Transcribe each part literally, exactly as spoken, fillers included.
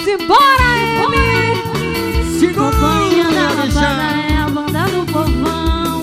Simbora, ele! Companhia da Lapada é a banda do povão.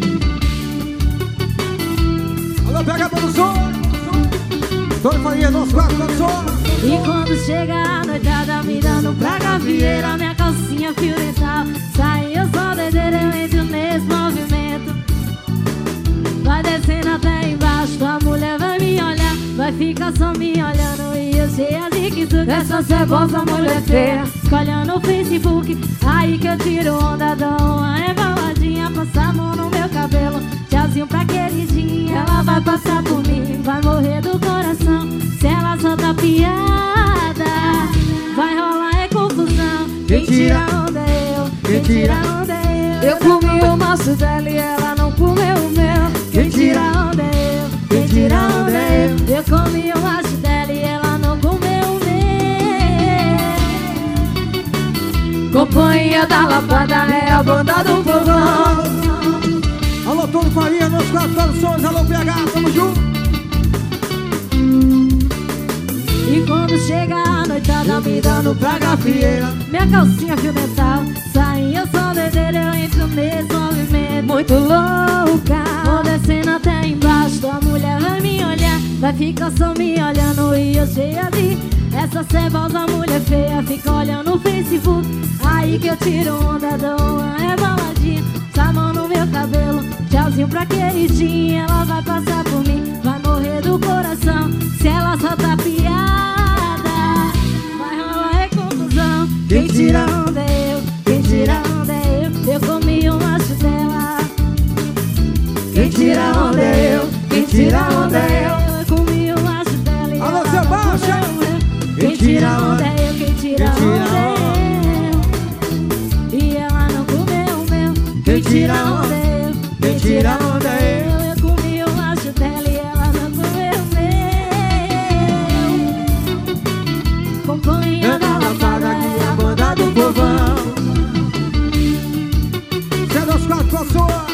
Alô, pega a produção. Tony Faria, nosso quarto produção. E quando chega a noitada me dando pra gavieira, minha calcinha fio dental. Sai, eu sou doideira, eu entro nesse movimento. Vai descendo até embaixo, tua mulher vai me olhar. Vai ficar só me olhando e eu cheia de quinto. Essa cebosa mulher feia, escolha no Facebook. Aí que eu tiro onda, dou uma embaladinha. Passa a mão no meu cabelo, tchauzinho pra queridinha. Ela vai passar por mim, vai morrer do coração. Se ela solta piada, vai rolar é confusão. Quem tira onda é eu, quem tira onda é eu. Eu comi o maço dela e ela não comeu o meu. Quem tira onda é eu, quem tira onda é eu. Eu comi o maço dela e ela não comeu o meu. Companhia da Lapada é a banda do povão. Alô, Tony Faria, nosso quarto produções. Alô, P H, tamo junto. E quando chega a noitada me dando pra gafieira, minha calcinha fio dental. Sai, eu sou doideira, eu entro nesse movimento. Muito louca, vou descendo até embaixo, tua mulher vai me olhar. Vai ficar só me olhando e eu cheia de essa cebosa mulher feia. Fica olhando no Facebook, aí que eu tiro onda, dou uma reboladinha. Essa mão no meu cabelo, tchauzinho pra queridinha. Ela vai passar por mim, vai morrer do coração. Se ela soltar piada, vai rolar é confusão. Quem tira onda é eu, quem tira onda é eu. Eu comi o macho dela. Quem tira onda é eu, quem tira onda é eu. Eu comi o macho dela e Alô, ela Sebastião! não comeu o meu. Quem tira onda é eu, quem tira onda é eu. E ela não comeu o meu. Quem tira onda é eu, quem tira onda é eu. Eu comi o macho dela e ela não comeu o meu. Companhia da Lapada é a banda do povão. Cê é nosso quarto produções.